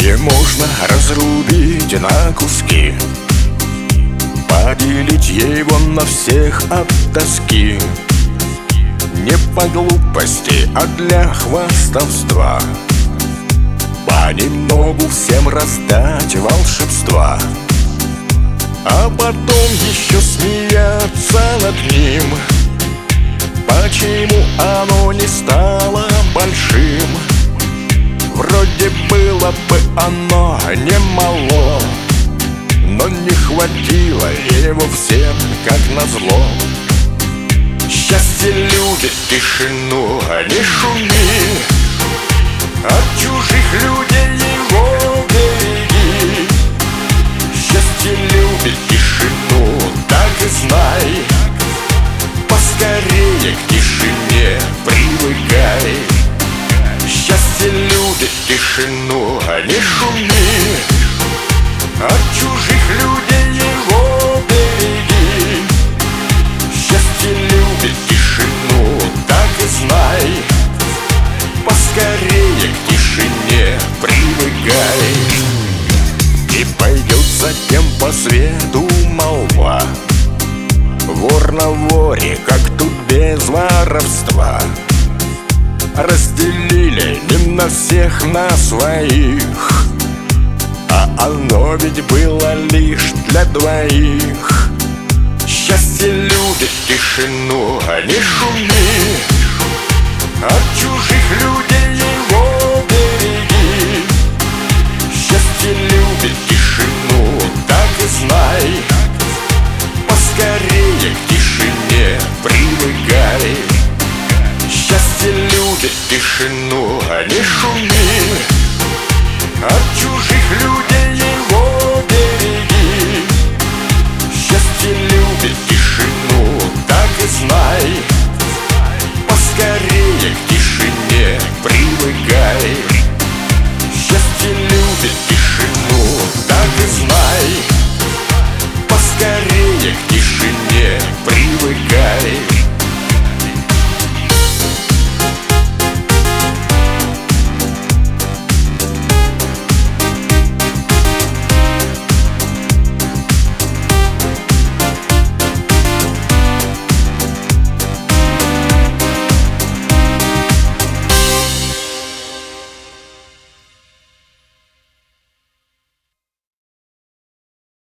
Счастье можно разрубить на куски, поделить его на всех от тоски. Не по глупости, а для хвастовства, понемногу всем раздать волшебства, а потом еще смеяться над ним. Почему оно не стало большим? Вроде было бы оно немало, но не хватило его всем, как назло. Счастье любит тишину, а не шуми, от чужих людей его береги. Счастье любит тишину, так и знай, поскорее к тишине привыкай. Счастье любит тишину, а не шуми, от чужих людей его береги. Счастье любит тишину, так и знай, поскорее к тишине привыкай. И пойдет затем по свету молва: вор на воре, как тут без воровства. Разделили не на всех, на своих, а оно ведь было лишь для двоих. Счастье любит тишину, а не шуми, от чужих людей его береги. Счастье любит тишину, так и знай, поскорее к тишине привыкай. Счастье любит тишину, а не шуми, от чужих людей его береги. Счастье любит тишину, так и знай,